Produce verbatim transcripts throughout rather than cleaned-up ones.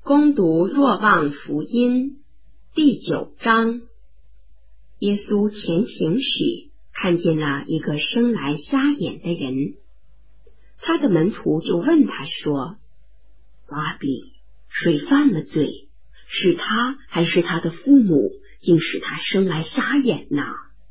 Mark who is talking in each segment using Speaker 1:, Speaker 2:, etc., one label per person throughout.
Speaker 1: 恭读若望福音第九章。耶稣前行时，看见了一个生来瞎眼的人，他的门徒就问他说：拉比，谁犯了罪？是他还是他的父母，竟使他生来瞎眼呢？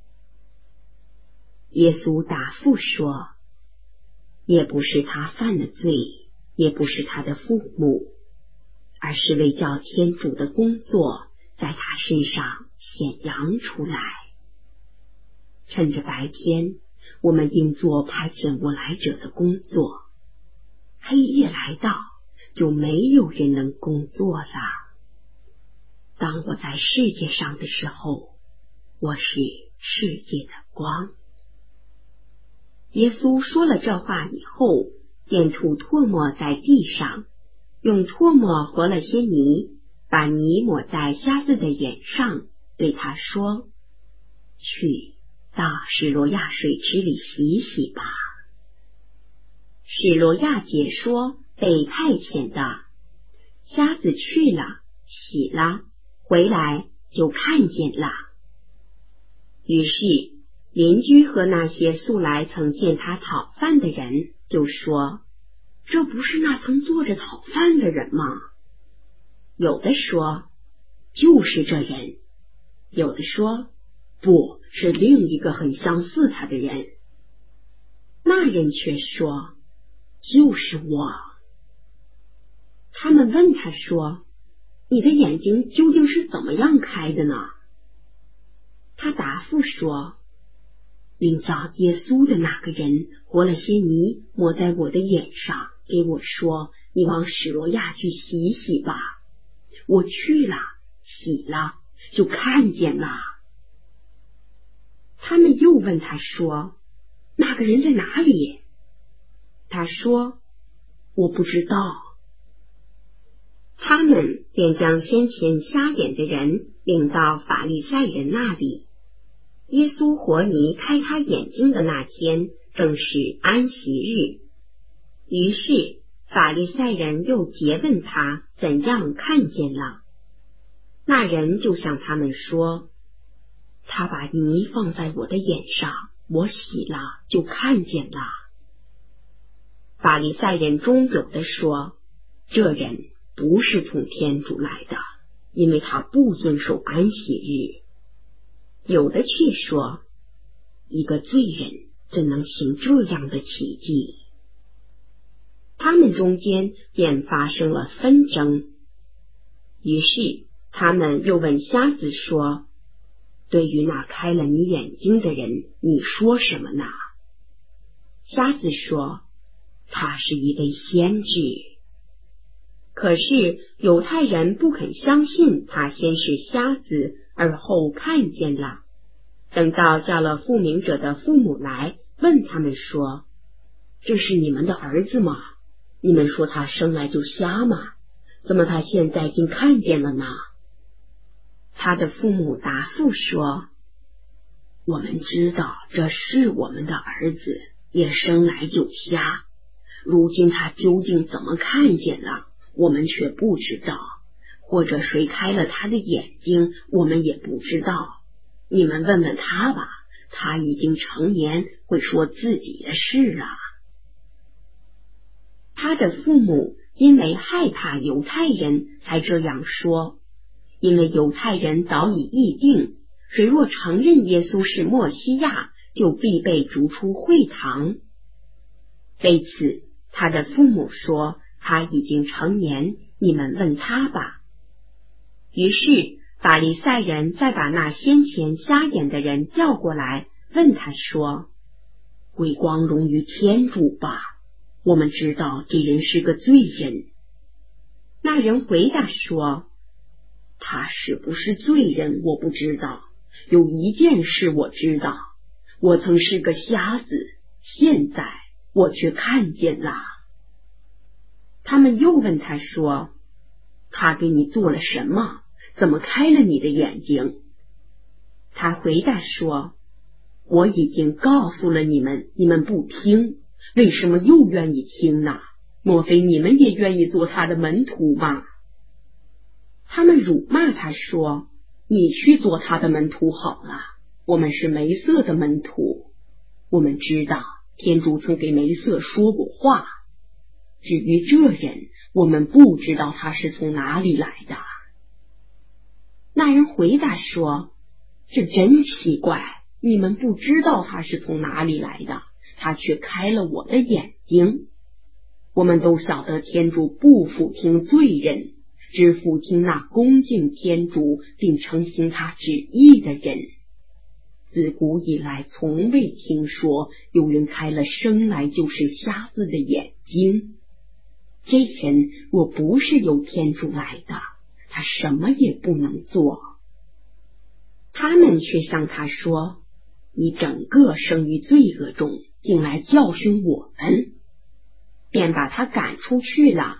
Speaker 1: 耶稣答复说：也不是他犯了罪，也不是他的父母，而是为叫天主的工作在他身上显扬出来。趁着白天，我们应做派遣我来者的工作，黑夜来到，就没有人能工作了。当我在世界上的时候，我是世界的光。耶稣说了这话以后，便吐唾沫在地上，用唾沫和了些泥，把泥抹在瞎子的眼上，对他说：去，到史罗亚水池里洗洗吧。史罗亚解说被派遣的，瞎子去了，洗了，回来就看见了。于是邻居和那些素来曾见他讨饭的人就说：这不是那曾坐着讨饭的人吗？有的说：就是这人。有的说：不，是另一个很相似他的人。那人却说：就是我。他们问他说：你的眼睛究竟是怎么样开的呢？他答复说：名叫耶稣的那个人和了些泥抹在我的眼上，给我说：你往史罗亚去洗洗吧。我去了，洗了，就看见了。他们又问他说：那个人在哪里？他说：我不知道。他们便将先前瞎眼的人领到法利赛人那里。耶稣和泥开他眼睛的那天，正是安息日。于是法利赛人又诘问他怎样看见了。那人就向他们说：他把泥放在我的眼上，我洗了，就看见了。法利赛人中有的说：这人不是从天主来的，因为他不遵守安息日。有的却说：一个罪人怎能行这样的奇迹？他们中间便发生了纷争。于是他们又问瞎子说：对于那开了你眼睛的人，你说什么呢？瞎子说：他是一位先知。可是犹太人不肯相信他先是瞎子，而后看见了。等到叫了复明者的父母来，问他们说：这是你们的儿子吗？你们说他生来就瞎吗？怎么他现在竟看见了呢？他的父母答复说：我们知道这是我们的儿子，也生来就瞎。如今他究竟怎么看见了，我们却不知道，或者谁开了他的眼睛，我们也不知道。你们问问他吧，他已经成年，会说自己的事了。他的父母因为害怕犹太人才这样说，因为犹太人早已议定，谁若承认耶稣是默西亚，就必被逐出会堂。为此他的父母说：他已经成年，你们问他吧。于是法利赛人再把那先前瞎眼的人叫过来，问他说：归光荣于天主吧，我们知道这人是个罪人。那人回答说：他是不是罪人我不知道，有一件事我知道，我曾是个瞎子，现在我却看见了。他们又问他说：他给你做了什么？怎么开了你的眼睛？他回答说：我已经告诉了你们，你们不听，为什么又愿意听呢？莫非你们也愿意做他的门徒吗？ 他们辱骂他说，你去做他的门徒好了，我们是梅瑟的门徒，我们知道天主曾给梅瑟说过话，至于这人，我们不知道他是从哪里来的。那人回答说，这真奇怪，你们不知道他是从哪里来的，他却开了我的眼睛。我们都晓得天主不俯听罪人，只俯听那恭敬天主并承行他旨意的人。自古以来从未听说有人开了生来就是瞎子的眼睛。这人若不是由天主来的，他什么也不能做。他们却向他说，你整个生于罪恶中，竟来教训我们，便把他赶出去了。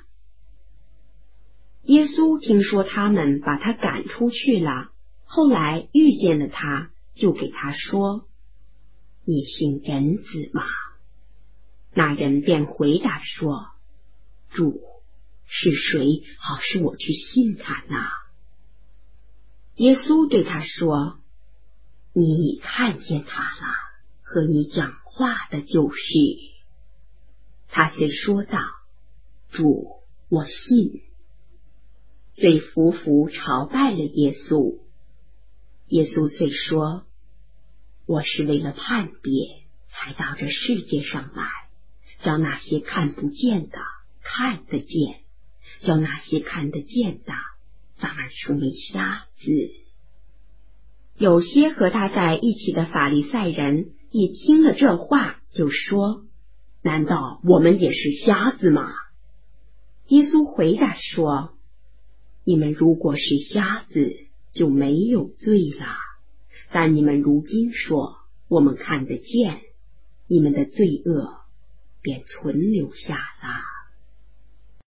Speaker 1: 耶稣听说他们把他赶出去了，后来遇见了他，就给他说，你信人子吗？那人便回答说，主，是谁好使我去信他呢？耶稣对他说，你已看见他了，和你讲话的就是。他遂说道，主，我信。遂伏伏朝拜了耶稣。耶稣遂说，我是为了判别才到这世界上来，叫那些看不见的看得见，叫那些看得见的反而成为瞎子。有些和他在一起的法利赛人一听了这话，就说，难道我们也是瞎子吗？耶稣回答说，你们如果是瞎子，就没有罪了，但你们如今说，我们看得见，你们的罪恶便存留下了。